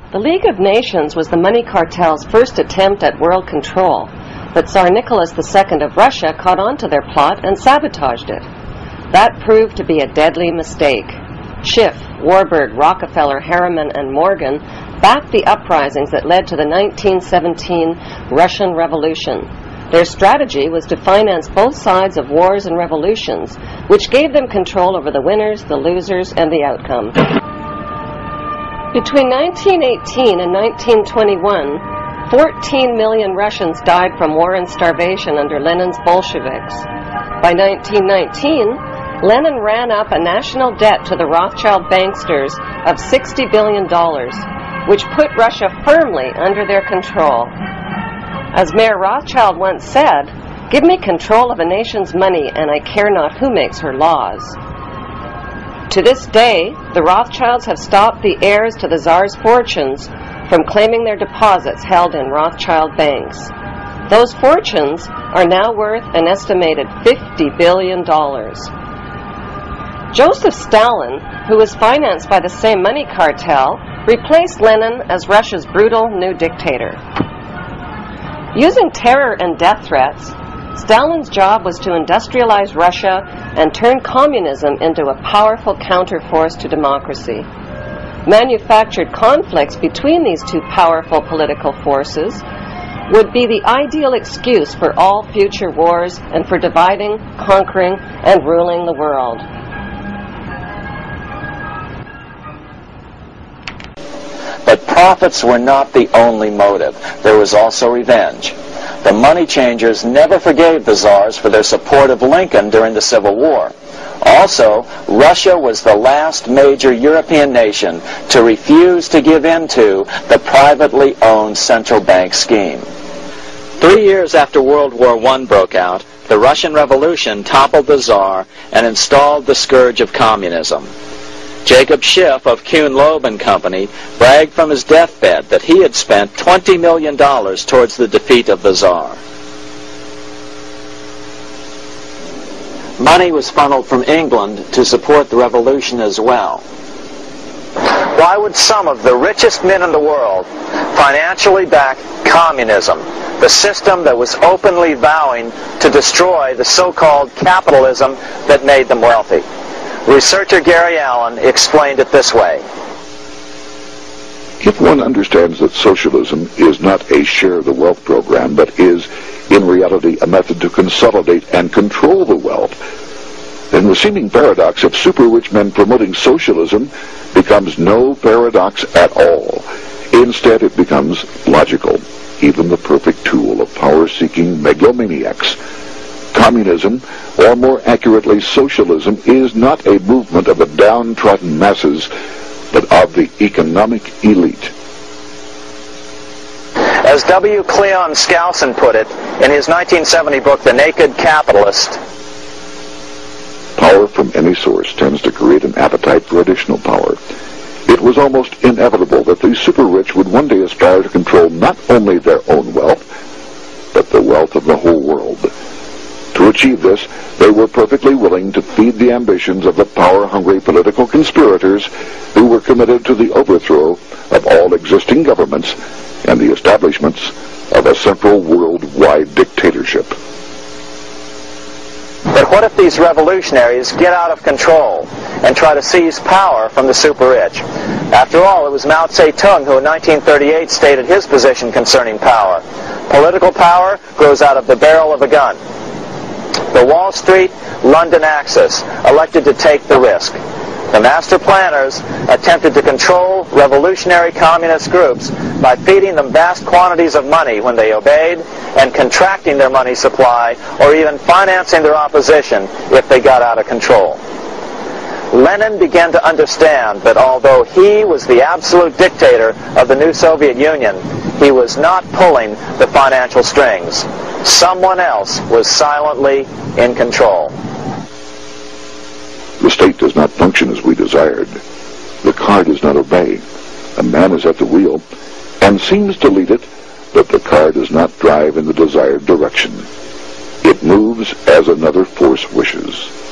The League of Nations was the money cartel's first attempt at world control, but Tsar Nicholas II of Russia caught on to their plot and sabotaged it. That proved to be a deadly mistake. Schiff, Warburg, Rockefeller, Harriman, and Morgan backed the uprisings that led to the 1917 Russian Revolution. Their strategy was to finance both sides of wars and revolutions, which gave them control over the winners, the losers, and the outcome. Between 1918 and 1921, 14 million Russians died from war and starvation under Lenin's Bolsheviks. By 1919, Lenin ran up a national debt to the Rothschild banksters of $60 billion, which put Russia firmly under their control. As Mayor Rothschild once said, "Give me control of a nation's money, and I care not who makes her laws." To this day, the Rothschilds have stopped the heirs to the Tsar's fortunes from claiming their deposits held in Rothschild banks. Those fortunes are now worth an estimated $50 billion. Joseph Stalin, who was financed by the same money cartel, replaced Lenin as Russia's brutal new dictator. Using terror and death threats, Stalin's job was to industrialize Russia and turn communism into a powerful counterforce to democracy. Manufactured conflicts between these two powerful political forces would be the ideal excuse for all future wars and for dividing, conquering, and ruling the world. But profits were not the only motive. There was also revenge. The money changers never forgave the Tsars for their support of Lincoln during the Civil War. Also, Russia was the last major European nation to refuse to give in to the privately owned central bank scheme. 3 years after World War I broke out, the Russian Revolution toppled the Tsar and installed the scourge of communism. Jacob Schiff of Kuhn Loeb and Company bragged from his deathbed that he had spent $20 million towards the defeat of the Tsar. Money was funneled from England to support the revolution as well. Why would some of the richest men in the world financially back communism, the system that was openly vowing to destroy the so-called capitalism that made them wealthy? Researcher Gary Allen explained it this way. If one understands that socialism is not a share the wealth program, but is, in reality, a method to consolidate and control the wealth, then the seeming paradox of super-rich men promoting socialism becomes no paradox at all. Instead, it becomes logical, even the perfect tool of power-seeking megalomaniacs. Communism, or more accurately socialism, is not a movement of the downtrodden masses, but of the economic elite. As W. Cleon Skousen put it in his 1970 book, The Naked Capitalist, power from any source tends to create an appetite for additional power. It was almost inevitable that the super-rich would one day aspire to control not only their own wealth, but the wealth of the whole world. To achieve this, they were perfectly willing to feed the ambitions of the power-hungry political conspirators who were committed to the overthrow of all existing governments and the establishments of a central worldwide dictatorship. But what if these revolutionaries get out of control and try to seize power from the super-rich? After all, it was Mao Zedong who in 1938 stated his position concerning power. Political power grows out of the barrel of a gun. The Wall Street, London Axis elected to take the risk. The master planners attempted to control revolutionary communist groups by feeding them vast quantities of money when they obeyed and contracting their money supply or even financing their opposition if they got out of control. Lenin began to understand that although he was the absolute dictator of the new Soviet Union, he was not pulling the financial strings. Someone else was silently in control. The state does not function as we desired. The car does not obey. A man is at the wheel and seems to lead it, but the car does not drive in the desired direction. It moves as another force wishes.